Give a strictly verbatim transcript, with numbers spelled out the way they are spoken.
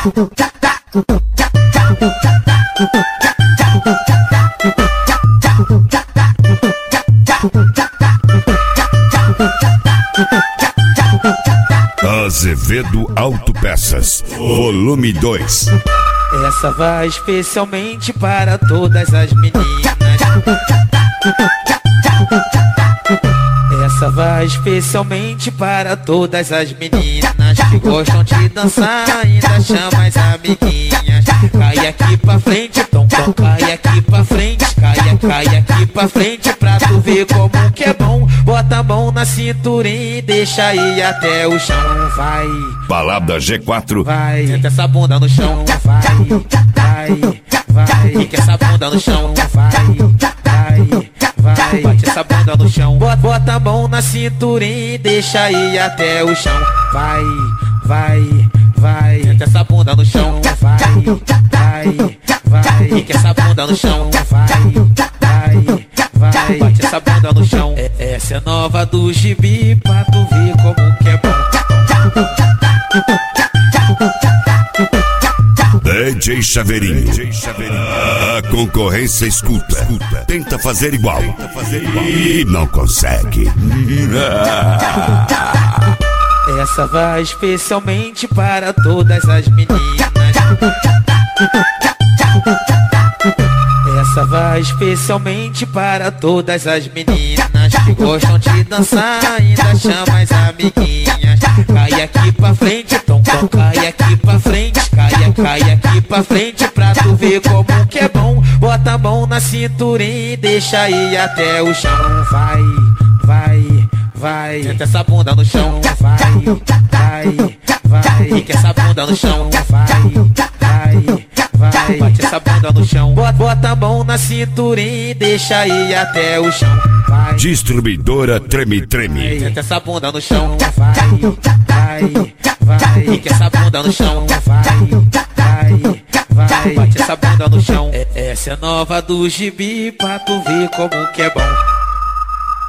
Azevedo Autopeças, volume dois. Essa vai especialmente para todas as meninas. Essa vai especialmente para todas as meninas que gostam de dançar, ainda chama as amiguinhas. Cai aqui pra frente, tom, tom, cai aqui pra frente, cai, cai aqui pra frente pra tu ver como que é bom. Bota a mão na cinturinha e deixa ir até o chão, vai. Balada G quatro. Vai, senta essa bunda no chão, vai, vai, vai. Fica essa bunda no chão, vai, vai, vai. Bate essa bunda no chão, bota, bota a mão na cinturinha e deixa ir até o chão, vai, vai, vai. Senta essa bunda no chão, vai, vai, vai. Fica essa bunda no chão, vai, vai, vai. Bate essa bunda no chão. É, essa é nova do gibi pra tu ver como que é bom. D J Chaveirinho. A concorrência escuta. escuta. Tenta fazer igual. Tenta fazer igual. E não consegue. Essa vai especialmente para todas as meninas. Essa vai especialmente para todas as meninas que gostam de dançar, ainda chama as amiguinhas. Cai aqui pra frente, tom, tom, cai aqui pra frente, cai, cai aqui pra frente pra tu ver como que é bom. Bota a mão na cinturinha e deixa ir até o chão, vai, vai, vai. Senta essa bunda no chão, vai, vai, vai. Fica essa bunda no chão, vai, vai, vai. Bate essa bunda no chão, bota, bota a mão na cinturinha e deixa ir até o chão, vai. Distribuidora Treme Treme. Senta essa bunda no chão, vai, vai, vai. Fica essa bunda no chão, vai, vai, vai. Bate essa bunda no chão. É, essa é nova do gibi pra tu ver como que é bom.